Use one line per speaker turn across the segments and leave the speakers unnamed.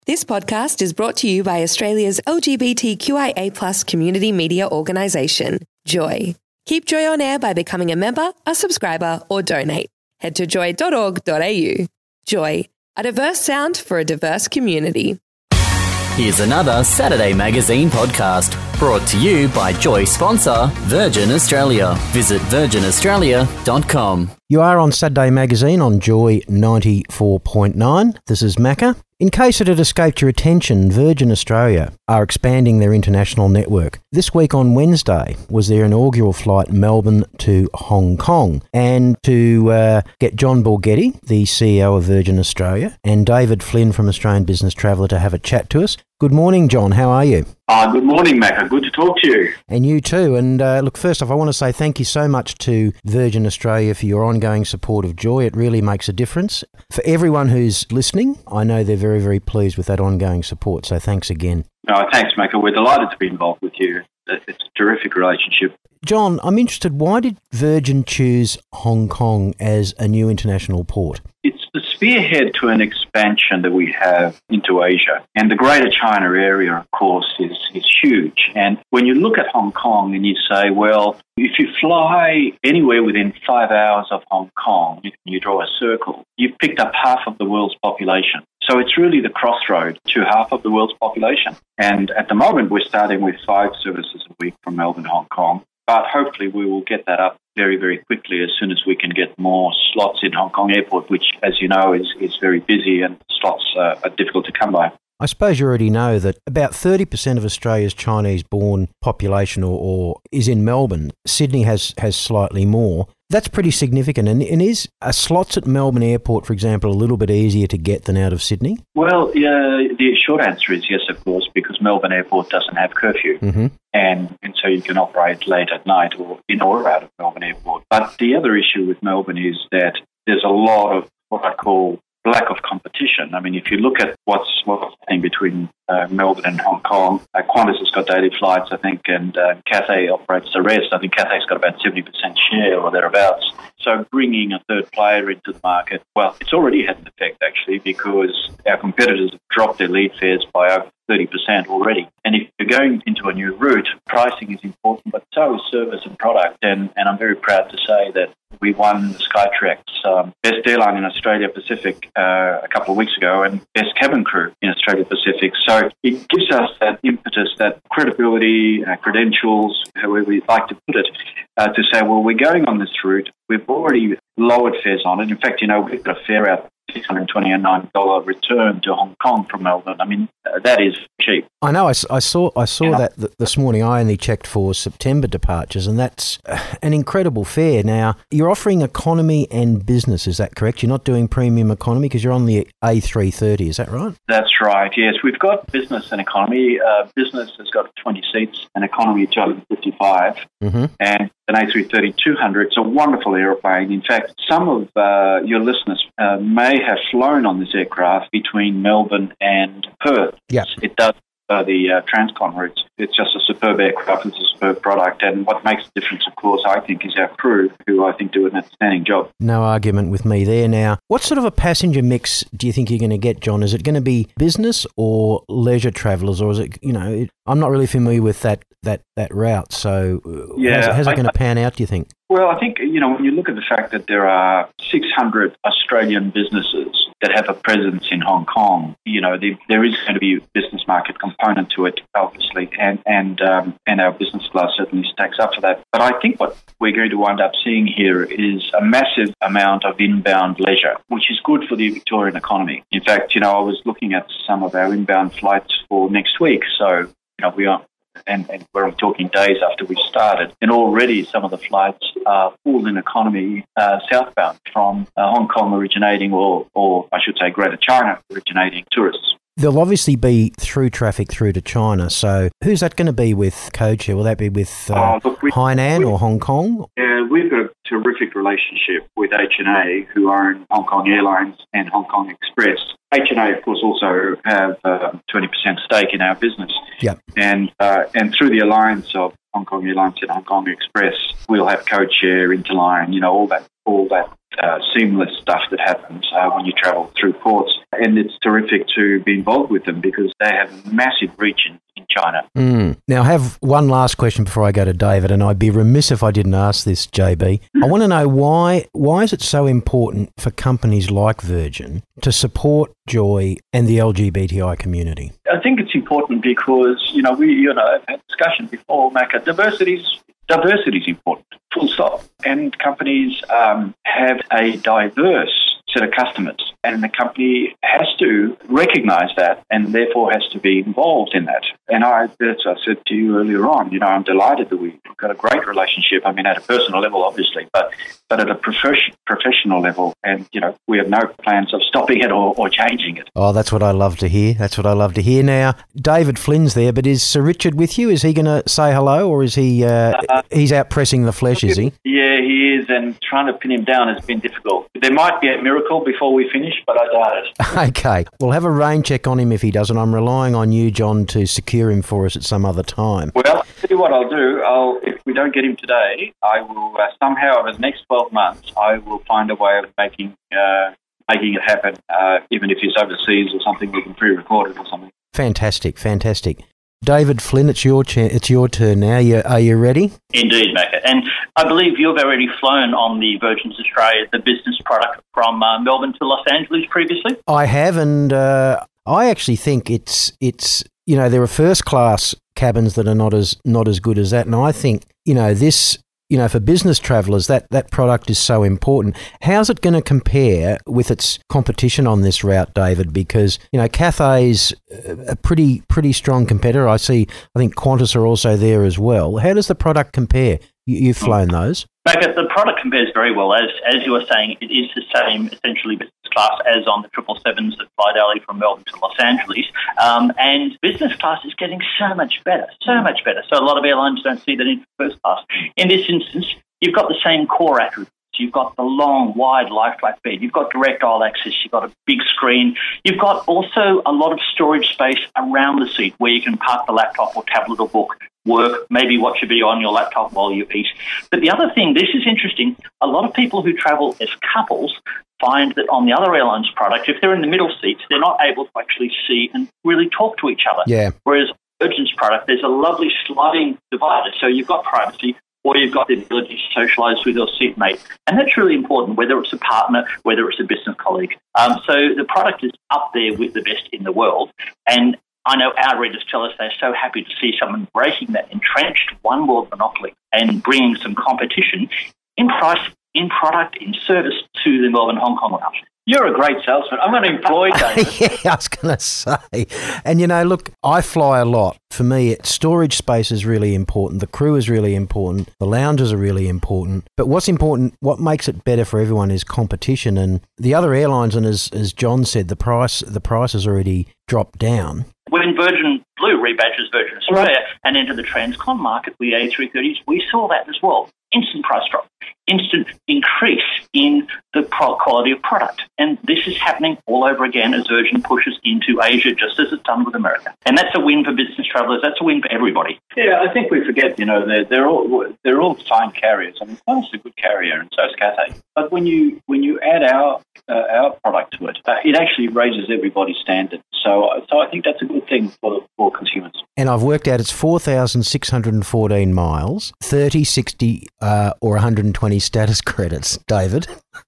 This podcast is brought to you by Australia's LGBTQIA+ community media organisation, Joy. Keep Joy on air by becoming a member, a subscriber, or donate. Head to joy.org.au. Joy, a diverse sound for a diverse community.
Here's another Saturday Magazine podcast brought to you by Joy sponsor Virgin Australia. Visit virginaustralia.com.
You are on Saturday Magazine on Joy 94.9. This is Macca. In case it had escaped your attention, Virgin Australia are expanding their international network. This week on Wednesday was their inaugural flight Melbourne to Hong Kong. And to get John Borghetti, the CEO of Virgin Australia, and David Flynn from Australian Business Traveller to have a chat to us. Good morning, John. How are you?
Good morning, Macca. Good to talk to you.
And you too. And look, first off, I want to say thank you so much to Virgin Australia for your ongoing support of Joy. It really makes a difference. For everyone who's listening, I know they're very, very pleased with that ongoing support. So thanks again.
Thanks, Macca. We're delighted to be involved with you. It's a terrific relationship.
John, I'm interested, why did Virgin choose Hong Kong as a new international port?
It's the spearhead to an expansion that we have into Asia. And the Greater China area, of course, is huge. And when you look at Hong Kong and you say, well, if you fly anywhere within 5 hours of Hong Kong, you draw a circle, you've picked up half of the world's population. So it's really the crossroad to half of the world's population. And at the moment, we're starting with 5 services a week from Melbourne to Hong Kong. But hopefully we will get that up very, very quickly as soon as we can get more slots in Hong Kong Airport, which, as you know, is very busy and slots are difficult to come by.
I suppose you already know that about 30% of Australia's Chinese-born population or is in Melbourne. Sydney has slightly more. That's pretty significant. And is slots at Melbourne Airport, for example, a little bit easier to get than out of Sydney?
Well, the short answer is yes, of course, because Melbourne Airport doesn't have curfew.
Mm-hmm.
And so you can operate late at night or in or out of Melbourne Airport. But the other issue with Melbourne is that there's a lot of what I call lack of competition. I mean, if you look at what's happening between Melbourne and Hong Kong, Qantas has got daily flights, I think, and Cathay operates the rest. I think Cathay's got about 70% share or thereabouts. So bringing a third player into the market, well, it's already had an effect, actually, because our competitors have dropped their lead fares by over 30% already. And if you're going into a new route, pricing is important, but so is service and product. And I'm very proud to say that we won the Skytrax Best Airline in Australia Pacific a couple of weeks ago and Best Cabin Crew in Australia Pacific. So it gives us that impetus, that credibility, credentials, however we like to put it, to say, well, we're going on this route. We've already lowered fares on it. In fact, we've got a fare out $629 return to Hong Kong from Melbourne. I mean, that is cheap.
I know. I saw that this morning. I only checked for September departures, and that's an incredible fare. Now, you're offering economy and business, is that correct? You're not doing premium economy because you're on the A330, is that right? That's
right, yes. We've got business and economy. Business has got 20 seats and economy 255.
Mm-hmm.
And an A330-200. It's a wonderful aeroplane. In fact, some of your listeners may have flown on this aircraft between Melbourne and Perth.
Yes.
It does the Transcon routes. It's just a superb aircraft. It's a superb product. And what makes the difference, of course, I think, is our crew, who I think do an outstanding job.
No argument with me there. Now, what sort of a passenger mix do you think you're going to get, John? Is it going to be business or leisure travellers, or is it, I'm not really familiar with that route. So how's it going to pan out, do you think?
Well, I think, when you look at the fact that there are 600 Australian businesses that have a presence in Hong Kong, there is going to be a business market component to it, obviously, and our business class certainly stacks up for that. But I think what we're going to wind up seeing here is a massive amount of inbound leisure, which is good for the Victorian economy. In fact, I was looking at some of our inbound flights for next week, so we are. And we're talking days after we started. And already some of the flights are full in economy southbound from Hong Kong originating, or I should say Greater China originating tourists.
There'll obviously be through traffic through to China. So who's that going to be with codeshare? Will that be with Hainan or Hong Kong?
we've got a terrific relationship with HNA, who own Hong Kong Airlines and Hong Kong Express. HNA, of course, also have a 20% stake in our business.
Yep.
And through the alliance of Hong Kong Airlines and Hong Kong Express, we'll have codeshare, interline, all that seamless stuff that happens when you travel through ports. And it's terrific to be involved with them because they have massive reach in China.
Now, I have one last question before I go to David, and I'd be remiss if I didn't ask this, JB. I want to know why is it so important for companies like Virgin to support Joy and the LGBTI community?
I think it's important because, I've had discussion before, Macca, diversity is important, full stop. And companies have a diverse set of customers, and the company has to recognise that and therefore has to be involved in that. And as I said to you earlier on, I'm delighted that we've got a great relationship. I mean, at a personal level, obviously, but at a professional level, and, we have no plans of stopping it or changing it.
Oh, that's what I love to hear. Now, David Flynn's there, but is Sir Richard with you? Is he going to say hello, or is he he's out pressing the flesh, is he?
Yeah, he is, and trying to pin him down has been difficult. There might be a miracle before we finish, but I doubt it.
Okay, we'll have a rain check on him if he doesn't. I'm relying on you, John, to secure him for us at some other time.
Well, I'll tell you what I'll do. If we don't get him today, I will somehow over the next 12 months, I will find a way of making it happen, even if he's overseas or something, we can pre-record it or something.
Fantastic. David Flynn, it's your turn now. Are you ready?
Indeed, Macca. And I believe you've already flown on the Virgin Australia, the business product from Melbourne to Los Angeles previously.
I have, and I actually think it's there are first class cabins that are not as good as that, and I think this. For business travellers, that product is so important. How's it going to compare with its competition on this route, David? Because, Cathay's a pretty strong competitor. I think Qantas are also there as well. How does the product compare? You've flown those.
Macca, the product compares very well. As you were saying, it is the same, essentially, business class as on the 777s that fly daily from Melbourne to Los Angeles. And business class is getting so much better. So a lot of airlines don't see that in first class. In this instance, you've got the same core attributes. You've got the long, wide lie-flat bed. You've got direct aisle access. You've got a big screen. You've got also a lot of storage space around the seat where you can park the laptop or tablet or book, work, maybe watch a video on your laptop while you eat. But the other thing, this is interesting, a lot of people who travel as couples find that on the other airlines product, if they're in the middle seats, they're not able to actually see and really talk to each other.
Yeah.
Whereas Virgin's product, there's a lovely sliding divider, so you've got privacy, or you've got the ability to socialise with your seatmate. And that's really important, whether it's a partner, whether it's a business colleague. So the product is up there with the best in the world. And I know our readers tell us they're so happy to see someone breaking that entrenched one world monopoly and bringing some competition in price, in product, in service to the Melbourne Hong Kong route. You're a great salesman. I'm going to employ David.
Yeah, I was going to say. And, look, I fly a lot. For me, storage space is really important. The crew is really important. The lounges are really important. But what's important, what makes it better for everyone is competition. And the other airlines, and as John said, the price has already dropped down.
When Virgin Blue rebadges Virgin Australia and entered the Transcon market with the A330s, we saw that as well. Instant price drop, instant increase in the quality of product. And this is happening all over again as Virgin pushes into Asia, just as it's done with America. And that's a win for business travellers. That's a win for everybody.
Yeah, I think we forget, they're all fine carriers. I mean, Qantas is a good carrier, and so is Cathay. But when you add our product to it, it actually raises everybody's standard. So I think that's a good thing for consumers.
And I've worked out it's 4,614 miles, 30, 60 or 120 status credits, David,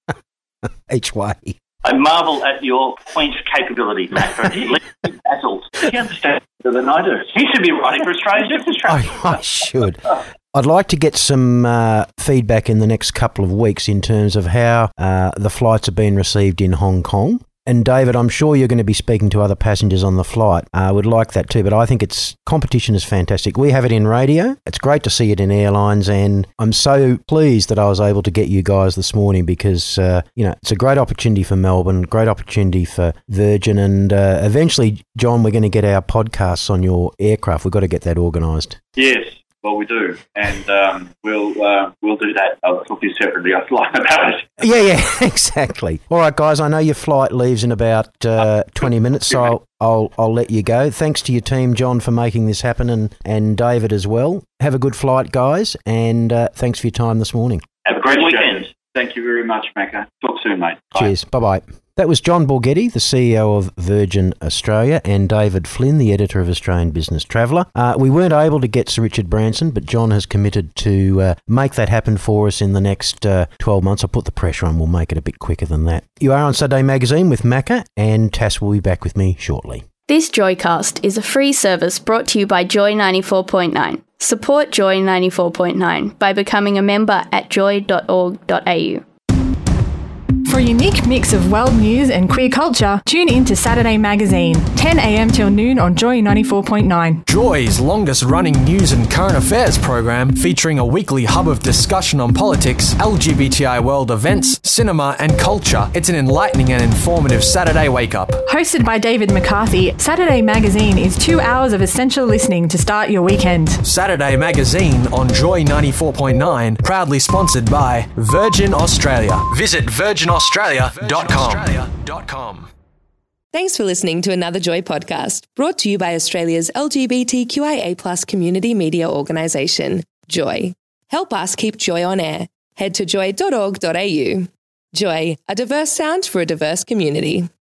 each way.
I marvel at your point capability, Matt. Dazzled.
You understand better than I do.
He should be writing for Australian business travel.
I should. I'd like to get some feedback in the next couple of weeks in terms of how the flights have been received in Hong Kong. And David, I'm sure you're going to be speaking to other passengers on the flight. I would like that too, but I think competition is fantastic. We have it in radio. It's great to see it in airlines, and I'm so pleased that I was able to get you guys this morning because, it's a great opportunity for Melbourne, great opportunity for Virgin, and eventually, John, we're going to get our podcasts on your aircraft. We've got to get that organised.
Yes.
Well, we do, and we'll do that. I'll talk to you separately offline about it.
Yeah, exactly. All right, guys, I know your flight leaves in about 20 minutes, so I'll let you go. Thanks to your team, John, for making this happen, and David as well. Have a good flight, guys, and thanks for your time this morning.
Have a great weekend.
Thank you very much, Macca. Talk soon, mate. Bye.
Cheers. Bye-bye. That was John Borghetti, the CEO of Virgin Australia, and David Flynn, the editor of Australian Business Traveller. We weren't able to get Sir Richard Branson, but John has committed to make that happen for us in the next 12 months. I'll put the pressure on. We'll make it a bit quicker than that. You are on Saturday Magazine with Macca, and Tass will be back with me shortly.
This Joycast is a free service brought to you by Joy 94.9. Support Joy 94.9 by becoming a member at joy.org.au.
For a unique mix of world news and queer culture, tune in to Saturday Magazine, 10 a.m. till noon on Joy 94.9.
Joy's longest-running news and current affairs program, featuring a weekly hub of discussion on politics, LGBTI world events, cinema and culture. It's an enlightening and informative Saturday wake-up.
Hosted by David McCarthy, Saturday Magazine is 2 hours of essential listening to start your weekend. Saturday Magazine on Joy 94.9, proudly sponsored by Virgin Australia. Visit virginaustralia.com.
Thanks for listening to another Joy podcast, brought to you by Australia's LGBTQIA+ community media organisation, Joy. Help us keep Joy on air. Head to joy.org.au. Joy, a diverse sound for a diverse community.